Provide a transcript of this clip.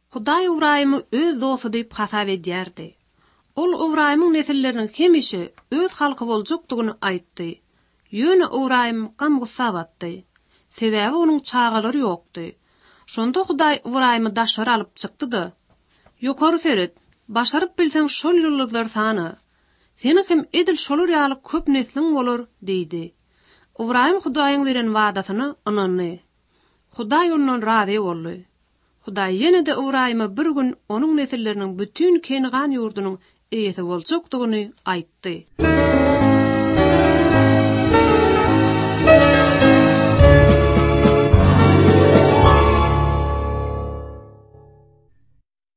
Hudaý Ibrahimy öz dostu diýip hasap edýärdi. Ol Ibrahimyň nesilleriniň hemişe öz halky boljakdygyny aýtdy. Ýöne Ibrahim gam-gussa batdy. Sebäbi onuň çağalary ýokdy. Şonda Hudaý Ibrahimy daşlar alyp çykdy-da. Ýokary seret, başaryp bilseň şol ýyldızlar sany. Seni hem edil şolar ýaly köp neslin bolar, diýdi. Ibrahim Hudaýyň beren wadasyny anandy. Hudaý ondan razy boldy. Hudaý ýene de Ibrahima bir gün onuň nesilleriniň bütün Kenan ýurdunyň eýesi boljakdygyny aýtdy.